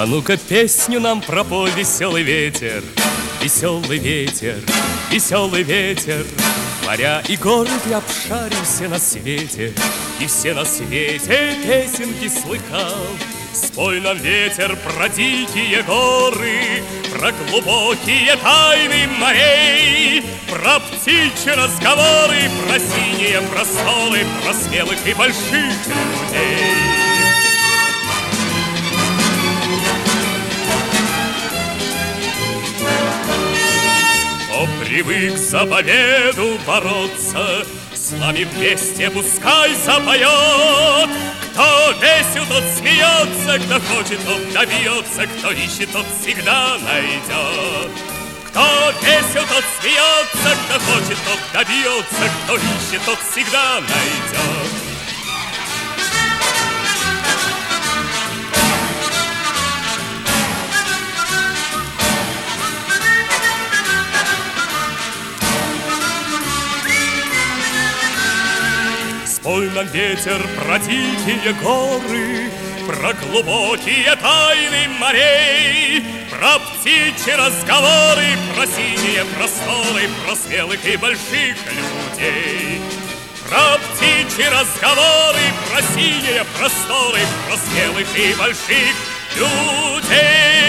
А ну-ка песню нам пропой, веселый ветер, веселый ветер, веселый ветер. Моря и горы ты обшарил все на свете, и все на свете песенки слыхал. Спой нам, ветер, про дикие горы, про глубокие тайны морей, про птичьи разговоры, про синие просторы, про смелых и больших людей. Кто привык за победу бороться, с нами вместе пускай запоет. Кто весел, тот смеется, кто хочет, тот добьется, кто ищет, тот всегда найдет. Кто весел, тот смеется, кто хочет, тот добьется, кто ищет, тот всегда найдет. Спой нам, ветер, про дикие горы, про глубокие тайны морей, про птичьи разговоры, про синие просторы, про смелых и больших людей. Про птичьи разговоры, про синие просторы, про смелых и больших людей.